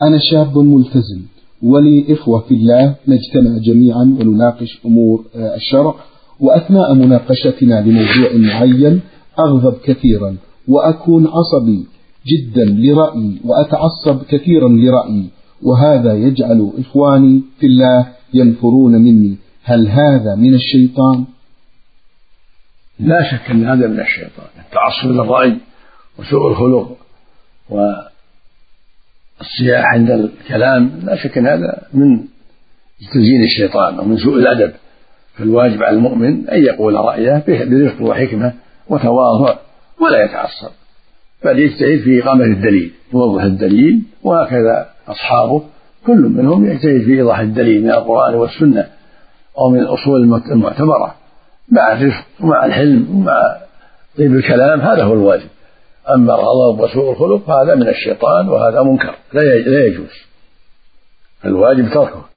أنا شاب ملتزم ولي إخوة في الله، نجتمع جميعا ونناقش أمور الشرع، وأثناء مناقشتنا لموضوع معين أغضب كثيرا وأكون عصبي جدا لرأيي وأتعصب كثيرا لرأيي، وهذا يجعل إخواني في الله ينفرون مني. هل هذا من الشيطان؟ لا شك أن هذا من الشيطان، التعصب للرأي وسوء الخلق والصياح عند الكلام، لا شك أن هذا من تزيين الشيطان ومن سوء الأدب. فالواجب على المؤمن أن يقول رأيه برفق وحكمة وتواضع ولا يتعصب، بل يجتهد في إقامة الدليل، يوضح الدليل، وهكذا أصحابه كل منهم يجتهد في إيضاح الدليل من القرآن والسنة أو من الأصول المعتبرة مع الرفق ومع الحلم ومع طيب الكلام، هذا هو الواجب. أما الغضب وسوء الخلق هذا من الشيطان وهذا منكر لا يجوز، الواجب تركه.